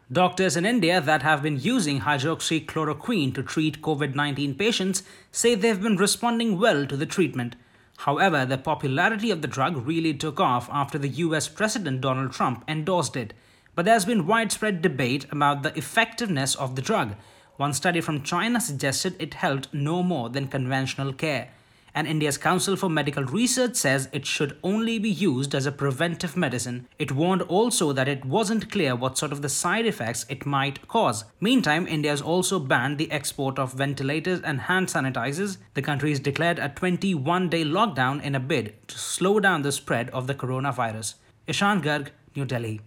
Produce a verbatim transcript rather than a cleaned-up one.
Doctors in India that have been using hydroxychloroquine to treat COVID nineteen patients say they've been responding well to the treatment. However, the popularity of the drug really took off after the U S President Donald Trump endorsed it. But there's been widespread debate about the effectiveness of the drug. One study from China suggested it helped no more than conventional care. And India's Council for Medical Research says it should only be used as a preventive medicine. It warned also that it wasn't clear what sort of the side effects it might cause. Meantime, India has also banned the export of ventilators and hand sanitizers. The country has declared a twenty-one day lockdown in a bid to slow down the spread of the coronavirus. Ishan Garg, New Delhi.